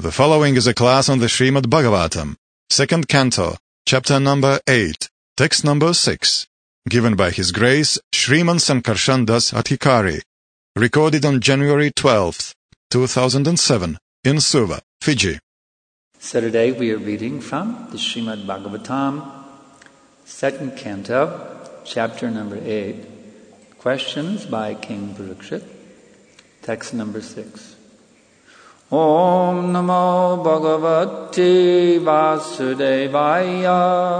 The following is a class on the Srimad Bhagavatam, second canto, chapter number 8, text number 6, given by His Grace Shriman Sankarshan Das Adhikari, recorded on January 12th, 2007, in Suva, Fiji. So today we are reading from the Srimad Bhagavatam, second canto, chapter number 8, questions by King Parikshit, text number 6. Om Namo Bhagavate Vasudevaya.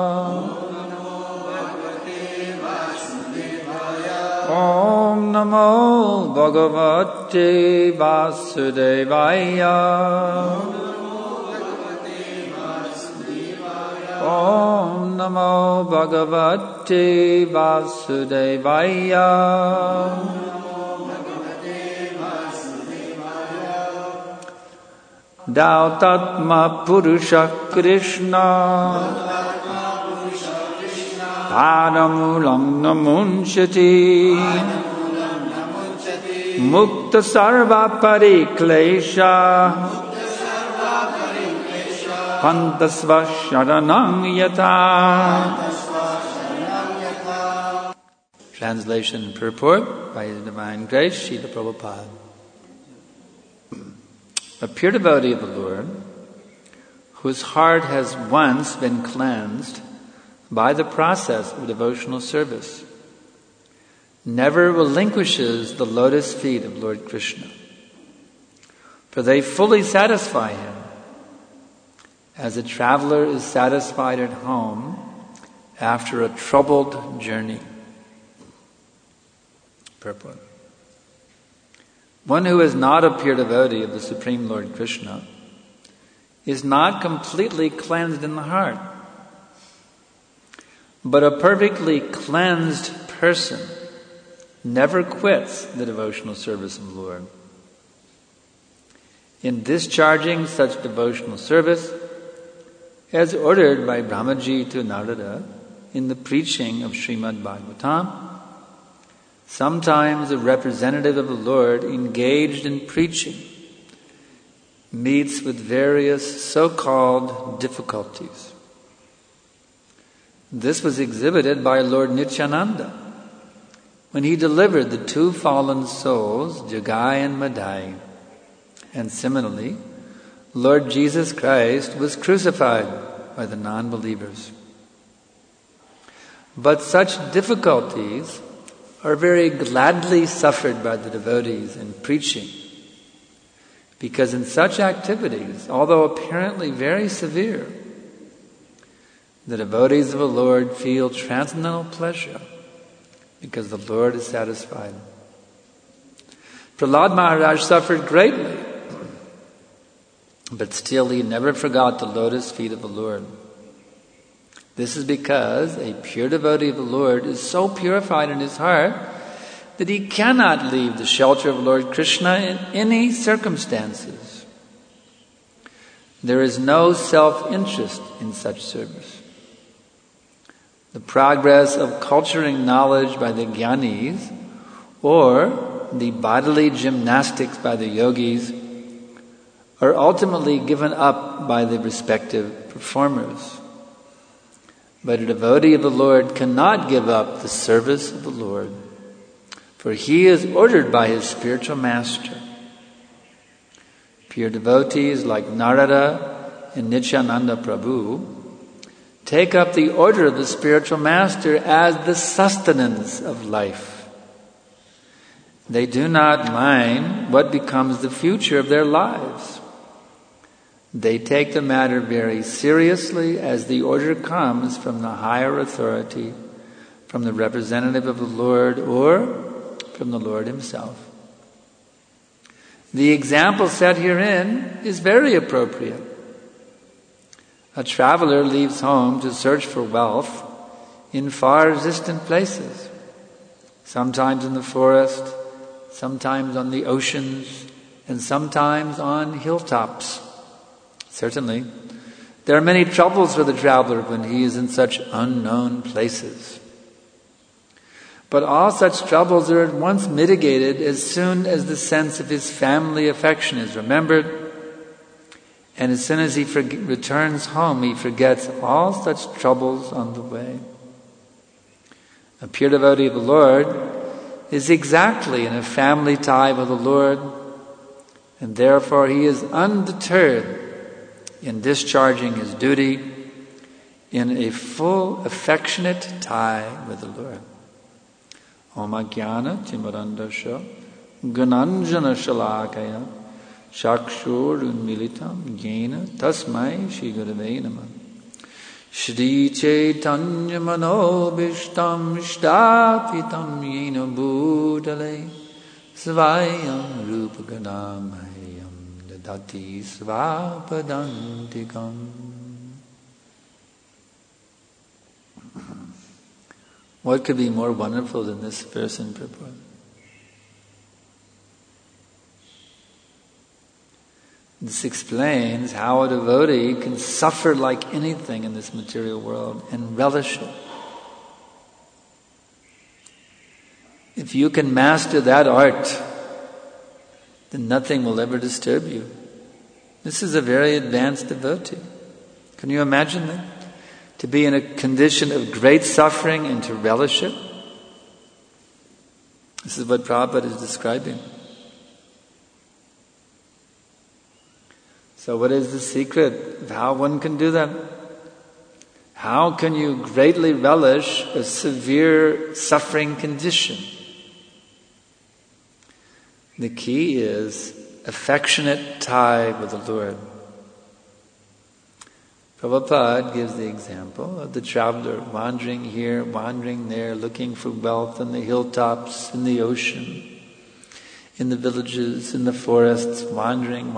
Om Namo Bhagavate Vasudevaya. Om Namo Bhagavate Vasudevaya. Thou Tatma Purusha Krishna Paramulam Namunchati Mukta Sarva Pariklesha Pantasva Sharanam Yata. Translation and purport by His Divine Grace, Srila Prabhupada. A pure devotee of the Lord, whose heart has once been cleansed by the process of devotional service, never relinquishes the lotus feet of Lord Krishna, for they fully satisfy him, as a traveler is satisfied at home after a troubled journey. Purport. One who is not a pure devotee of the Supreme Lord Krishna is not completely cleansed in the heart. But a perfectly cleansed person never quits the devotional service of the Lord. In discharging such devotional service, as ordered by Brahmaji to Narada in the preaching of Srimad Bhagavatam, sometimes a representative of the Lord engaged in preaching meets with various so-called difficulties. This was exhibited by Lord Nityananda when he delivered the two fallen souls, Jagai and Madai. And similarly, Lord Jesus Christ was crucified by the non-believers. But such difficulties are very gladly suffered by the devotees in preaching, because in such activities, although apparently very severe, the devotees of the Lord feel transcendental pleasure because the Lord is satisfied. Prahlad Maharaj suffered greatly, but still he never forgot the lotus feet of the Lord. This is because a pure devotee of the Lord is so purified in his heart that he cannot leave the shelter of Lord Krishna in any circumstances. There is no self-interest in such service. The progress of culturing knowledge by the jnanis or the bodily gymnastics by the yogis are ultimately given up by the respective performers. But a devotee of the Lord cannot give up the service of the Lord, for he is ordered by his spiritual master. Pure devotees like Narada and Nityananda Prabhu take up the order of the spiritual master as the sustenance of life. They do not mind what becomes the future of their lives. They take the matter very seriously as the order comes from the higher authority, from the representative of the Lord or from the Lord himself. The example set herein is very appropriate. A traveler leaves home to search for wealth in far distant places, sometimes in the forest, sometimes on the oceans, and sometimes on hilltops. Certainly, there are many troubles for the traveler when he is in such unknown places. But all such troubles are at once mitigated as soon as the sense of his family affection is remembered And as soon as he returns home, he forgets all such troubles on the way. A pure devotee of the Lord is exactly in a family tie with the Lord, and therefore he is undeterred in discharging his duty in a full, affectionate tie with the Lord. Om Ajnana Timirandasya Gananjana Shalakaya Shakshur Unmilitam Jnana Tasmai Shri Gurave Namah Shri Chaitanya Manobishtam Shtapitam Yena Bhutale Svayam Rupa Ganamayam Dadati Svapadantikam. What could be more wonderful than this verse in purport? This explains how a devotee can suffer like anything in this material world and relish it. If you can master that art, then nothing will ever disturb you. This is a very advanced devotee. Can you imagine that? To be in a condition of great suffering and to relish it? This is what Prabhupada is describing. So what is the secret of how one can do that? How can you greatly relish a severe suffering condition? The key is affectionate tie with the Lord. Prabhupada gives the example of the traveler wandering here, wandering there, looking for wealth in the hilltops, in the ocean, in the villages, in the forests, wandering,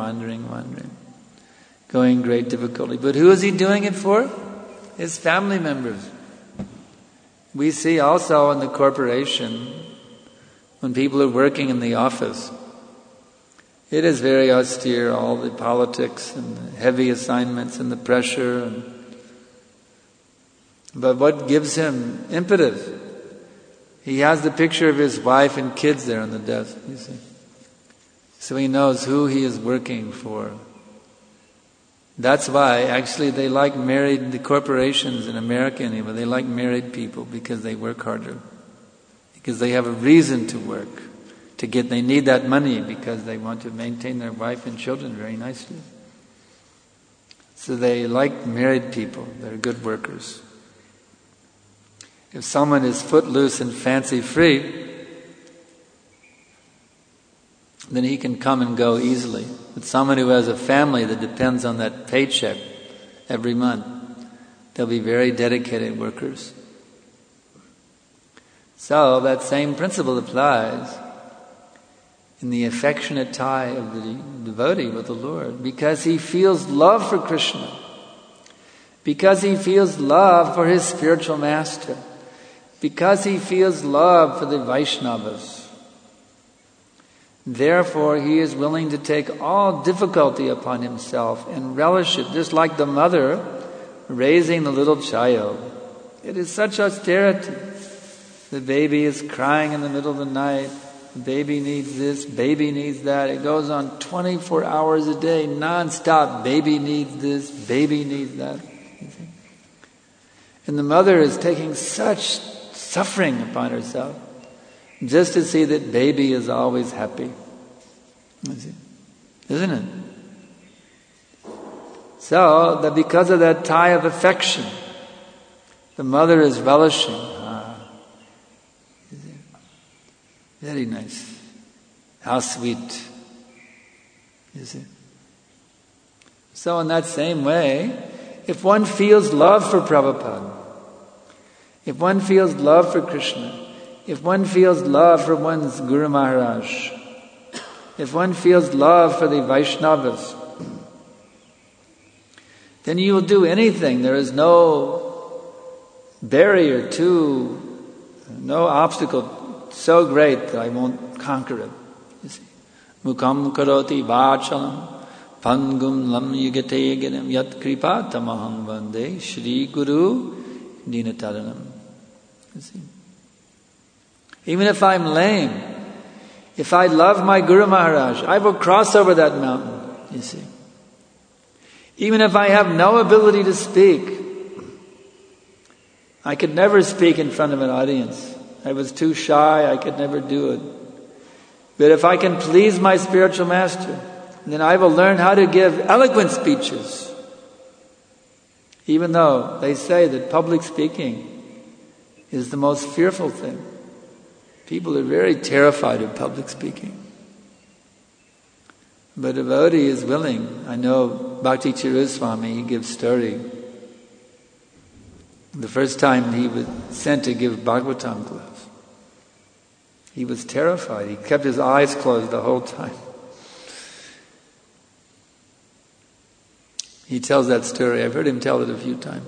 going great difficulty. But who is he doing it for? His family members. We see also in the corporation, when people are working in the office, it is very austere, all the politics and the heavy assignments and the pressure. But what gives him impetus? He has the picture of his wife and kids there on the desk, you see. So he knows who he is working for. That's why actually they like the corporations in America anyway, they like married people because they work harder. Because they have a reason to work. They need that money because they want to maintain their wife and children very nicely. So they like married people. They're good workers. If someone is footloose and fancy-free, then he can come and go easily. But someone who has a family that depends on that paycheck every month, they'll be very dedicated workers. So that same principle applies in the affectionate tie of the devotee with the Lord, because he feels love for Krishna, because he feels love for his spiritual master, because he feels love for the Vaishnavas. Therefore, he is willing to take all difficulty upon himself and relish it, just like the mother raising the little child. It is such austerity. The baby is crying in the middle of the night. Baby needs this, baby needs that. It goes on 24 hours a day, non-stop. Baby needs this, baby needs that. And the mother is taking such suffering upon herself just to see that baby is always happy. Isn't it? So, that because of that tie of affection, the mother is relishing. Very nice. How sweet. You see? So in that same way, if one feels love for Prabhupada, if one feels love for Krishna, if one feels love for one's Guru Maharaj, if one feels love for the Vaishnavas, then you will do anything. There is no barrier no obstacle so great that I won't conquer it. You see, Mukam karoti vachalam pangum lam yugate gedam yat kripa tamaham vande Shri Guru dinataranam. You see, even if I'm lame, if I love my Guru Maharaj, I will cross over that mountain. You see, Even if I have no ability to speak, I could never speak in front of an audience. I was too shy, I could never do it. But if I can please my spiritual master, then I will learn how to give eloquent speeches. Even though they say that public speaking is the most fearful thing. People are very terrified of public speaking. But a devotee is willing. I know Bhakti Chiruswami, he gives story. The first time he was sent to give Bhagavatam class, he was terrified. He kept his eyes closed the whole time. He tells that story. I've heard him tell it a few times.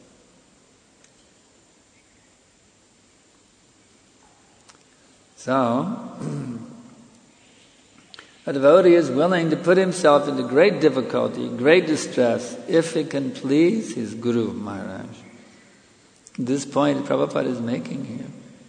So, a devotee is willing to put himself into great difficulty, great distress, if it can please his Guru Maharaj. This point Prabhupada is making here.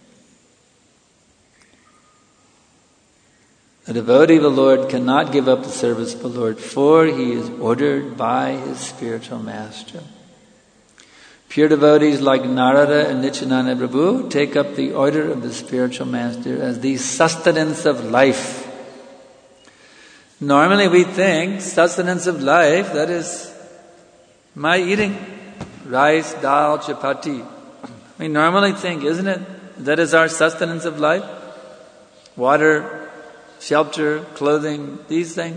A devotee of the Lord cannot give up the service of the Lord, for he is ordered by his spiritual master. Pure devotees like Narada and Nityananda Prabhu take up the order of the spiritual master as the sustenance of life. Normally we think sustenance of life, that is my eating rice, dal, chapati. We normally think, isn't it, that is our sustenance of life? Water, shelter, clothing, these things.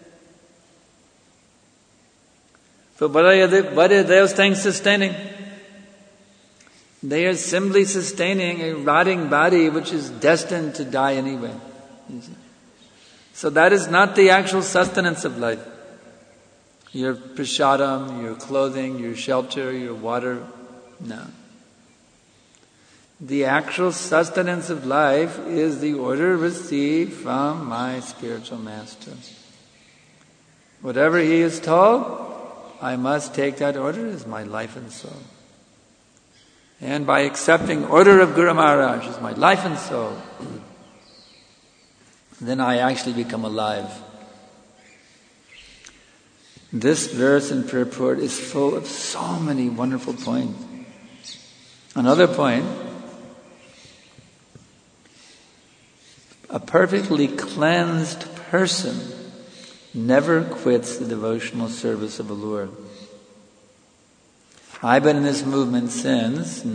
But what are those things sustaining? They are simply sustaining a rotting body which is destined to die anyway. So that is not the actual sustenance of life. Your prasadam, your clothing, your shelter, your water, no. The actual sustenance of life is the order received from my spiritual master. Whatever he is told, I must take that order as my life and soul. And by accepting order of Guru Maharaj as my life and soul, then I actually become alive. This verse in purport is full of so many wonderful points. Another point, a perfectly cleansed person never quits the devotional service of the Lord. I've been in this movement since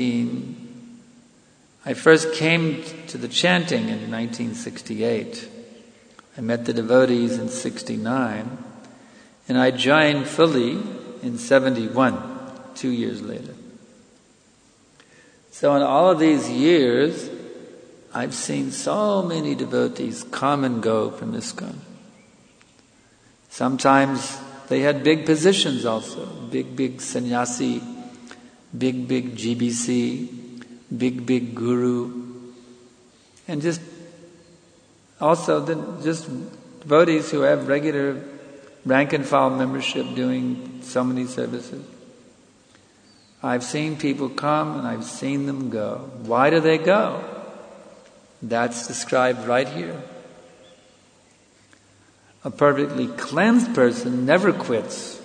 I first came to the chanting in 1968. I met the devotees in 1969, and I joined fully in 1971, 2 years later. So in all of these years, I've seen so many devotees come and go from ISKCON. Sometimes they had big positions also, big sannyasi, big GBC, big guru, and just devotees who have regular rank and file membership doing so many services. I've seen people come and I've seen them go. Why do they go? That's described right here. A perfectly cleansed person never quits.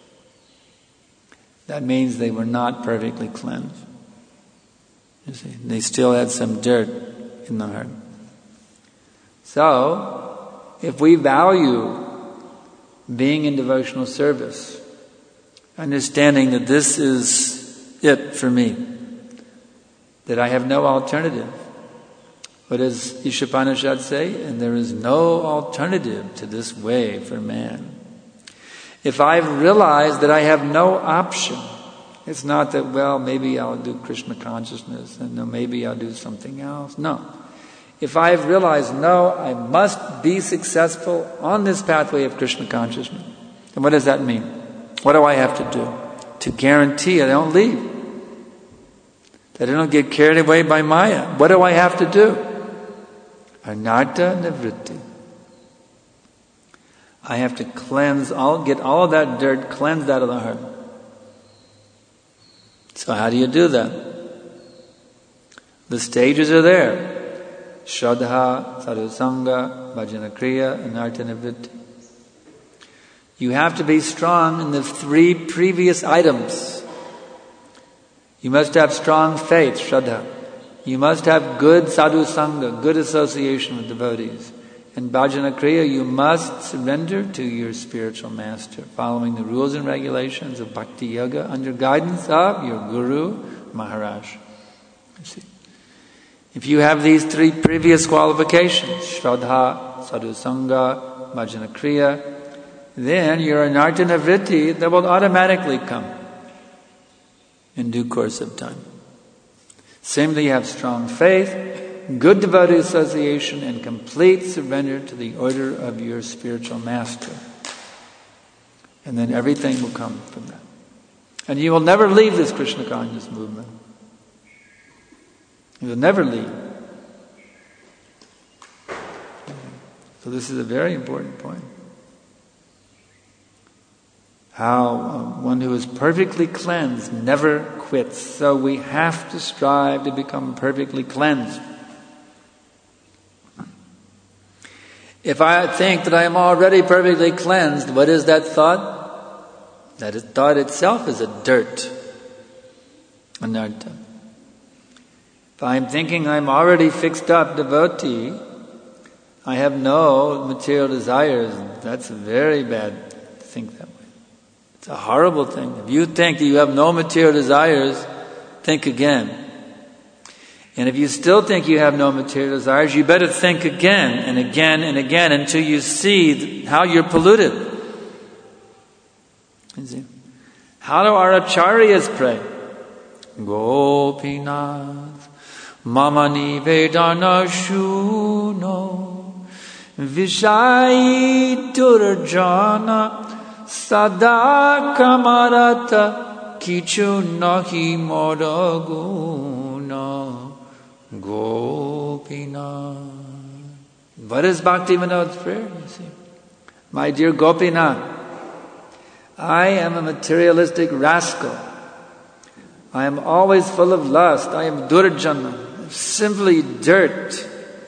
That means they were not perfectly cleansed. You see, they still had some dirt in the heart. So, if we value being in devotional service, understanding that this is it for me, that I have no alternative. What does Ishopanishad say? And there is no alternative to this way for man. If I've realized that I have no option, it's not that, well, maybe I'll do Krishna consciousness, and no, maybe I'll do something else. No. If I've realized, no, I must be successful on this pathway of Krishna consciousness, then what does that mean? What do I have to do to guarantee I don't leave? That I don't get carried away by Maya? What do I have to do? Anartha nivritti. I have to get all of that dirt cleansed out of the heart. So how do you do that? The stages are there. Shraddha, Sadhusanga, Bhajana Kriya, Anartha nivritti. You have to be strong in the 3 previous items. You must have strong faith, Shraddha. You must have good sadhu sangha, good association with devotees. In bhajana kriya, you must surrender to your spiritual master, following the rules and regulations of bhakti yoga under guidance of your guru, Maharaj. You see. If you have these 3 previous qualifications, Shraddha, sadhu sangha, bhajana kriya, then your anartana vritti, that will automatically come in due course of time. Simply have strong faith, good devotee association, and complete surrender to the order of your spiritual master. And then everything will come from that. And you will never leave this Krishna conscious movement. You will never leave. So this is a very important point. How one who is perfectly cleansed never quits. So we have to strive to become perfectly cleansed. If I think that I am already perfectly cleansed, what is that thought? That thought itself is a dirt. Anartha. If I'm thinking I'm already fixed up devotee, I have no material desires, that's very bad to think that way. It's a horrible thing. If you think that you have no material desires, think again. And if you still think you have no material desires, you better think again and again and again until you see how you're polluted. You see? How do our acharyas pray? Gopinath Mamani Vedana Shuno Vishai Durjana Sada Kamarata Kichu Nahi Moraguna Gopinath. What is Bhakti Vinod's prayer? You see, my dear Gopinath, I am a materialistic rascal. I am always full of lust. I am Durjana, simply dirt.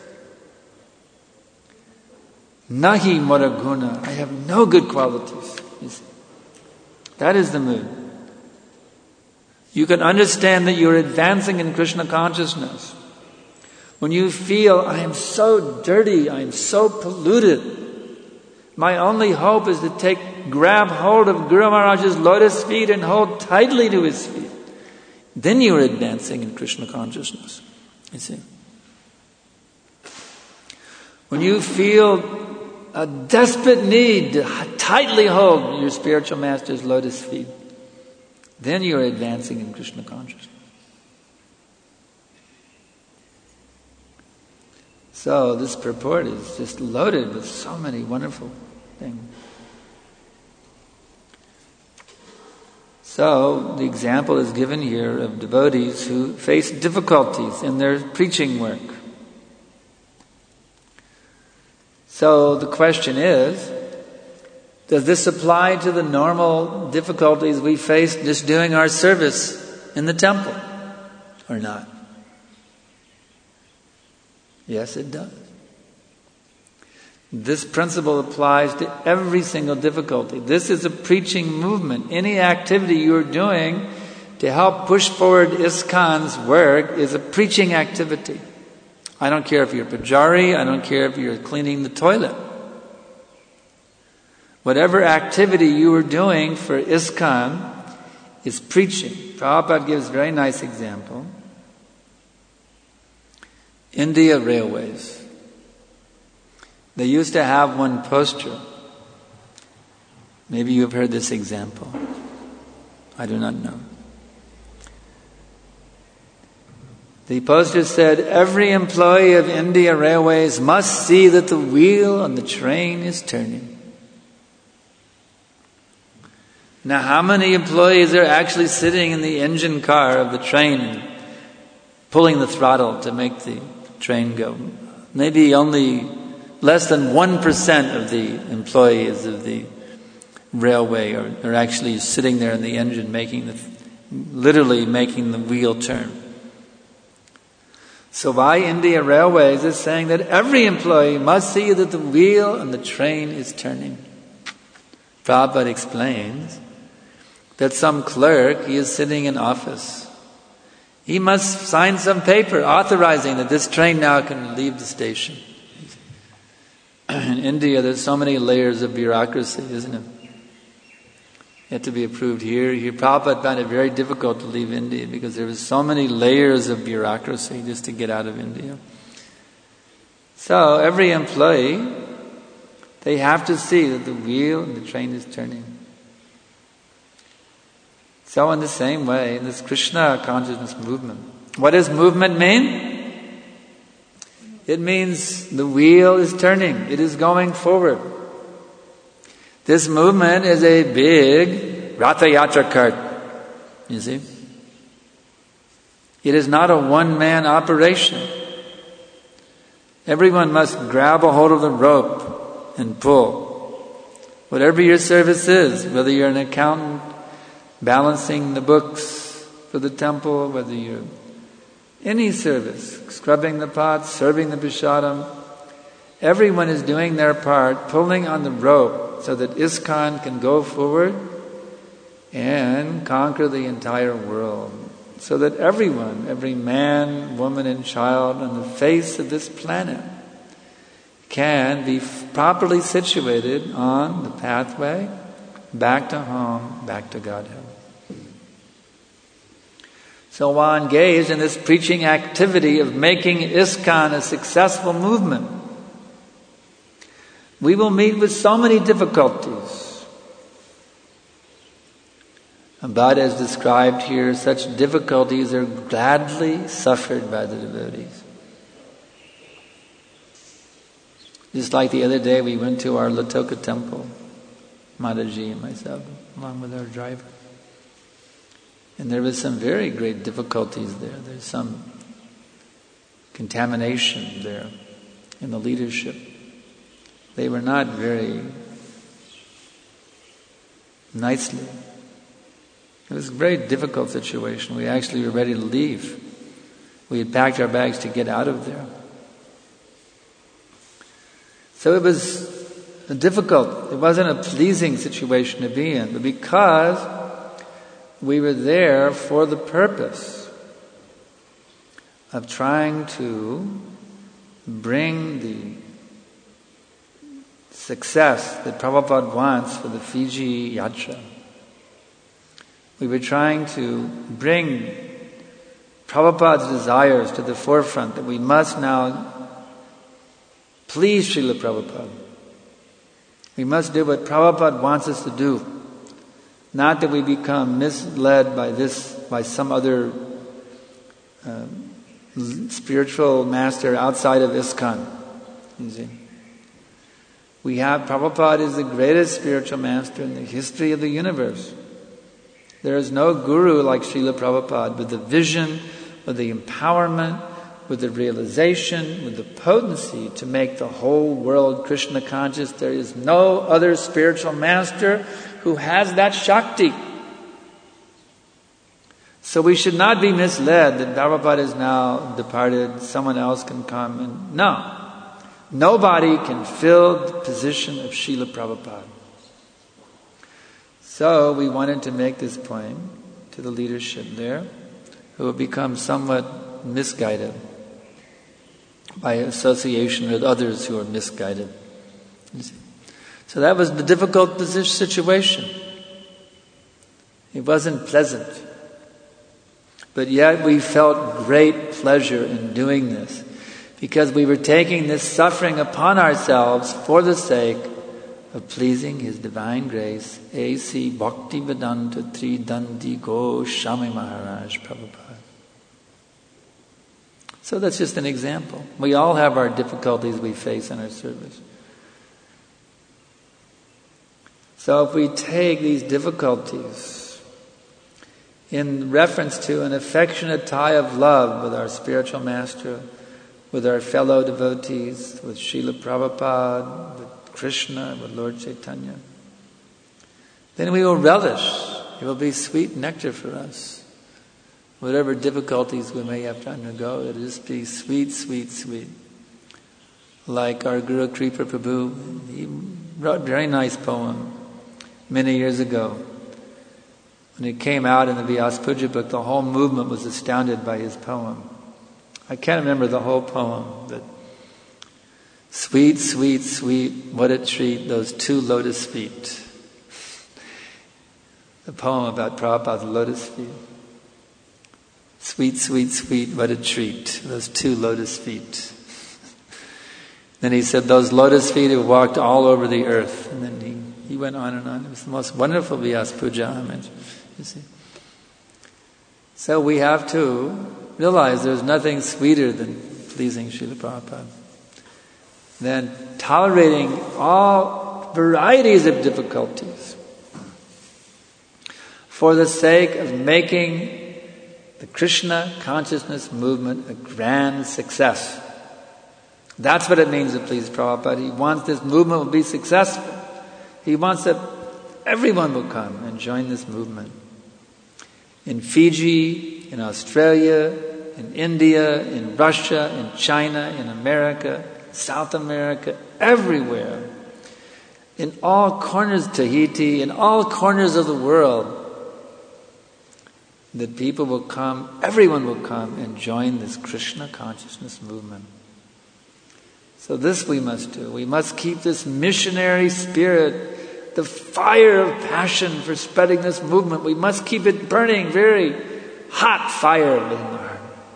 Nahi Moraguna. I have no good qualities. You see. That is the mood. You can understand that you're advancing in Krishna consciousness when you feel, I am so dirty, I am so polluted. My only hope is to grab hold of Guru Maharaj's lotus feet and hold tightly to his feet. Then you are advancing in Krishna consciousness. You see. When you feel a desperate need to tightly hold your spiritual master's lotus feet, then you are advancing in Krishna consciousness. So this purport is just loaded with so many wonderful things. So the example is given here of devotees who face difficulties in their preaching work. So the question is, does this apply to the normal difficulties we face just doing our service in the temple or not? Yes, it does. This principle applies to every single difficulty. This is a preaching movement. Any activity you're doing to help push forward ISKCON's work is a preaching activity. I don't care if you're a pujari, I don't care if you're cleaning the toilet. Whatever activity you are doing for ISKCON is preaching. Prabhupada gives a very nice example. India Railways. They used to have one poster. Maybe you have heard this example. I do not know. The poster said, every employee of India Railways must see that the wheel on the train is turning. Now, how many employees are actually sitting in the engine car of the train and pulling the throttle to make the train go? Maybe only less than 1% of the employees of the railway are actually sitting there in the engine literally making the wheel turn. So why India Railways is saying that every employee must see that the wheel on the train is turning. Prabhupada explains that some clerk, he is sitting in office. He must sign some paper authorizing that this train now can leave the station. In India, there's so many layers of bureaucracy, isn't it? You have to be approved here. Prabhupada found it very difficult to leave India because there was so many layers of bureaucracy just to get out of India. So every employee, they have to see that the wheel and the train is turning. So in the same way, in this Krishna consciousness movement, what does movement mean? It means the wheel is turning. It is going forward. This movement is a big Ratha Yatra cart. You see? It is not a one-man operation. Everyone must grab a hold of the rope and pull. Whatever your service is, whether you're an accountant, balancing the books for the temple, whether you're any service, scrubbing the pots, serving the prasadam, everyone is doing their part, pulling on the rope so that ISKCON can go forward and conquer the entire world. So that everyone, every man, woman and child on the face of this planet can be properly situated on the pathway back to home, back to Godhead. So while engaged in this preaching activity of making ISKCON a successful movement, we will meet with so many difficulties. But as described here, such difficulties are gladly suffered by the devotees. Just like the other day, we went to our Latoka temple, Mataji and myself, along with our driver. And there was some very great difficulties there. There's some contamination there in the leadership. They were not very nicely. It was a very difficult situation. We actually were ready to leave. We had packed our bags to get out of there. So it was difficult. It wasn't a pleasing situation to be in. But because we were there for the purpose of trying to bring the success that Prabhupada wants for the Fiji Yatra. We were trying to bring Prabhupada's desires to the forefront, that we must now please Srila Prabhupada. We must do what Prabhupada wants us to do. Not that we become misled by some other spiritual master outside of ISKCON. You see? Prabhupada is the greatest spiritual master in the history of the universe. There is no guru like Srila Prabhupada with the vision, with the empowerment, with the realization, with the potency to make the whole world Krishna conscious. There is no other spiritual master who has that Shakti. So we should not be misled that Prabhupada is now departed, someone else can come. And no. Nobody can fill the position of Srila Prabhupada. So we wanted to make this point to the leadership there, who have become somewhat misguided by association with others who are misguided. So that was the difficult situation. It wasn't pleasant. But yet we felt great pleasure in doing this, because we were taking this suffering upon ourselves for the sake of pleasing His divine grace, A.C. Bhaktivedanta Tridandi Goswami Maharaj Prabhupada. So that's just an example. We all have our difficulties we face in our service. So if we take these difficulties in reference to an affectionate tie of love with our spiritual master, with our fellow devotees, with Srila Prabhupada, with Krishna, with Lord Chaitanya, then we will relish. It will be sweet nectar for us. Whatever difficulties we may have to undergo, it will just be sweet, sweet, sweet. Like our Guru Kripa Prabhu, he wrote a very nice poem many years ago. When it came out in the Vyasa-Puja book, the whole movement was astounded by his poem. I can't remember the whole poem, but sweet, sweet, sweet, what a treat, those 2 lotus feet. The poem about Prabhupada's lotus feet. Sweet, sweet, sweet, what a treat, those 2 lotus feet. Then he said, those lotus feet have walked all over the earth. And then he went on and on. It was the most wonderful Vyasa-Puja homage, you see. So we have to realize there's nothing sweeter than pleasing Srila Prabhupada. Then tolerating all varieties of difficulties for the sake of making the Krishna consciousness movement a grand success. That's what it means to please Prabhupada. He wants this movement to be successful. He wants that everyone will come and join this movement. In Fiji, in Australia, in India, in Russia, in China, in America, South America, everywhere. In all corners, Tahiti, in all corners of the world, that people will come, everyone will come and join this Krishna consciousness movement. So this we must do. We must keep this missionary spirit, the fire of passion for spreading this movement. We must keep it burning, very hot fire within the heart.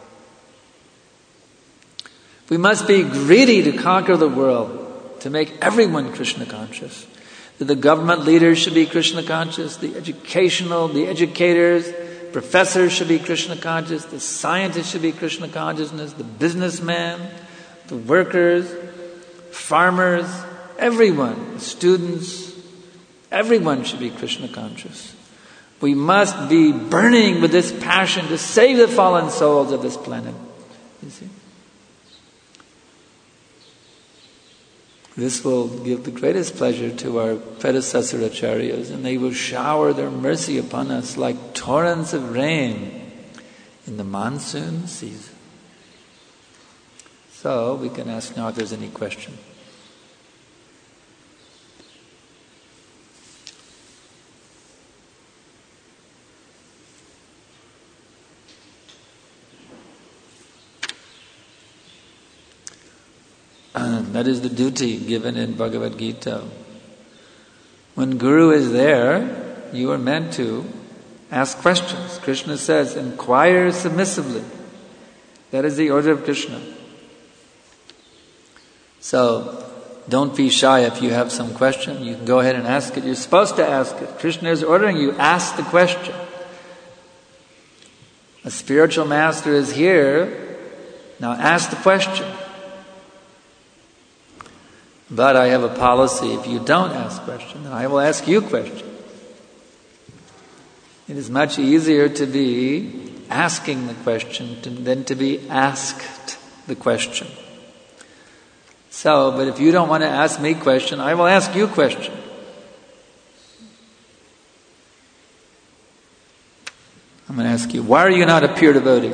We must be greedy to conquer the world, to make everyone Krishna conscious. That the government leaders should be Krishna conscious, the educators, professors should be Krishna conscious, the scientists should be Krishna consciousness, the businessman, the workers, farmers, everyone, students, everyone should be Krishna conscious. We must be burning with this passion to save the fallen souls of this planet. You see? This will give the greatest pleasure to our predecessor acharyas, and they will shower their mercy upon us like torrents of rain in the monsoon season. So we can ask now if there's any question. That is the duty given in Bhagavad Gita. When Guru is there, you are meant to ask questions. Krishna says, inquire submissively. That is the order of Krishna. So, don't be shy if you have some question. You can go ahead and ask it. You're supposed to ask it. Krishna is ordering you, ask the question. A spiritual master is here. Now ask the question. But I have a policy, if you don't ask question, then I will ask you question. It is much easier to be asking the question than to be asked the question. So, but if you don't want to ask me question, I will ask you question. I'm going to ask you, why are you not a pure devotee?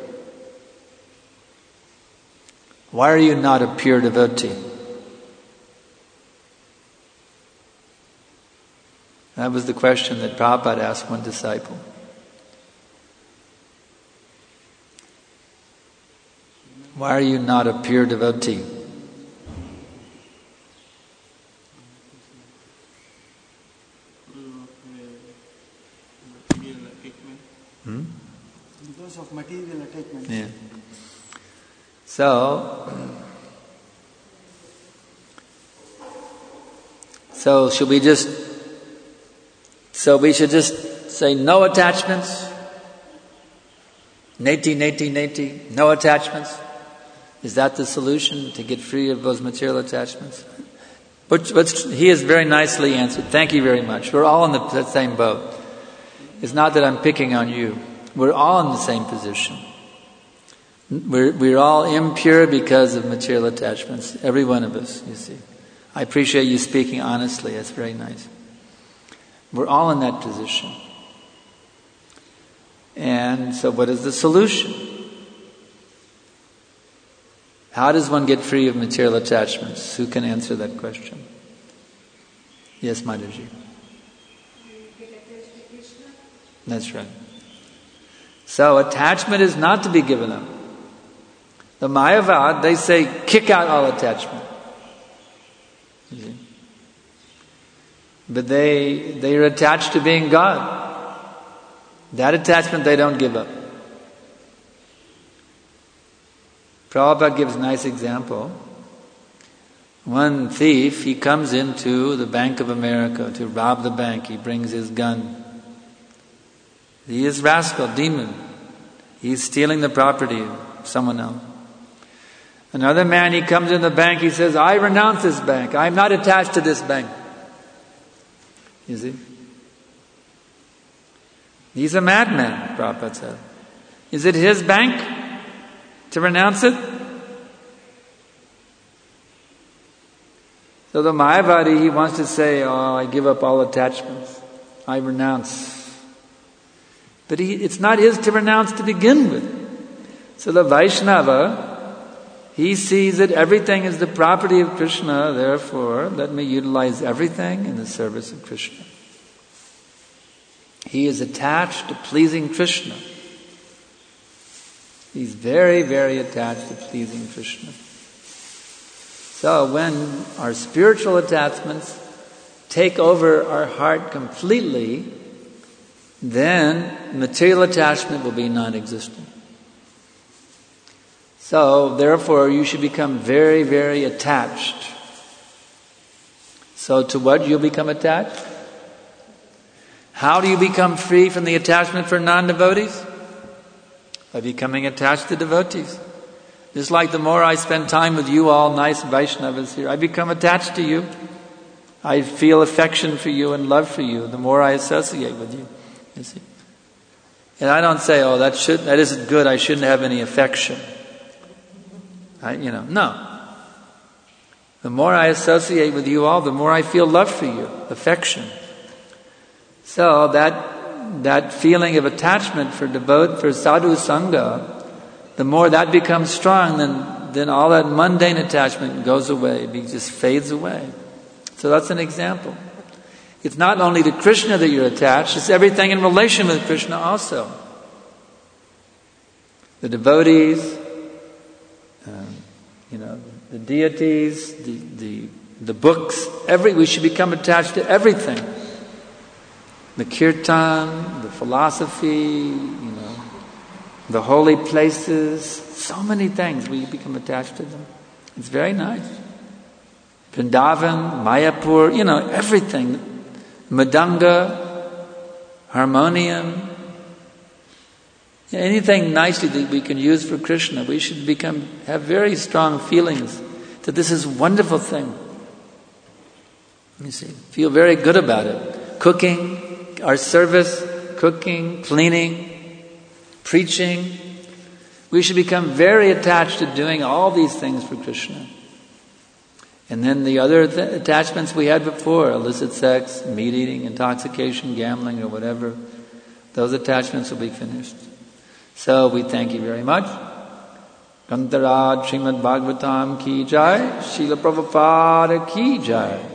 Why are you not a pure devotee? That was the question that Prabhupada asked one disciple. Why are you not a pure devotee? Because of material attachment. Yeah. So we should just say no attachments. Neti, neti, neti. No attachments. Is that the solution to get free of those material attachments? But he has very nicely answered. Thank you very much. We're all in the same boat. It's not that I'm picking on you. We're all in the same position. We're all impure because of material attachments. Every one of us, you see. I appreciate you speaking honestly. That's very nice. We're all in that position. And so what is the solution? How does one get free of material attachments? Who can answer that question? Yes, Mataji. That's right. So attachment is not to be given up. The Mayavad, they say, kick out all attachment. You see? But they are attached to being God. That attachment they don't give up. Prabhupada gives a nice example. One thief, he comes into the Bank of America to rob the bank. He brings his gun. He is rascal, demon. He's stealing the property of someone else. Another man, he comes in the bank, he says, I renounce this bank. I'm not attached to this bank. You see? He's a madman, Prabhupada said. Is it his bank to renounce it? So the Mayavadi, he wants to say, I give up all attachments. I renounce. But it's not his to renounce to begin with. So the Vaishnava, he sees that everything is the property of Krishna, therefore let me utilize everything in the service of Krishna. He is attached to pleasing Krishna. He's very, very attached to pleasing Krishna. So when our spiritual attachments take over our heart completely, then material attachment will be non-existent. So, therefore, you should become very, very attached. So, to what you'll become attached? How do you become free from the attachment for non-devotees? By becoming attached to devotees. Just like the more I spend time with you all nice Vaishnavas here, I become attached to you. I feel affection for you and love for you the more I associate with you. You see? And I don't say, that isn't good, I shouldn't have any affection. No. The more I associate with you all, the more I feel love for you, affection. So that feeling of attachment for sadhu sangha, the more that becomes strong, then all that mundane attachment goes away, it just fades away. So that's an example. It's not only to Krishna that you're attached, it's everything in relation with Krishna also. The devotees, the deities, the books, we should become attached to everything. The kirtan, the philosophy, the holy places, so many things, we become attached to them. It's very nice. Vrindavan, Mayapur, everything. Madanga, harmonium, anything nicely that we can use for Krishna, we should have very strong feelings that this is a wonderful thing. You see, feel very good about it. Cooking, our service, cooking, cleaning, preaching. We should become very attached to doing all these things for Krishna. And then the other attachments we had before, illicit sex, meat eating, intoxication, gambling, or whatever, those attachments will be finished. So we thank you very much. Kantaraj Srimad Bhagavatam ki jai, Srila Prabhupada ki jai.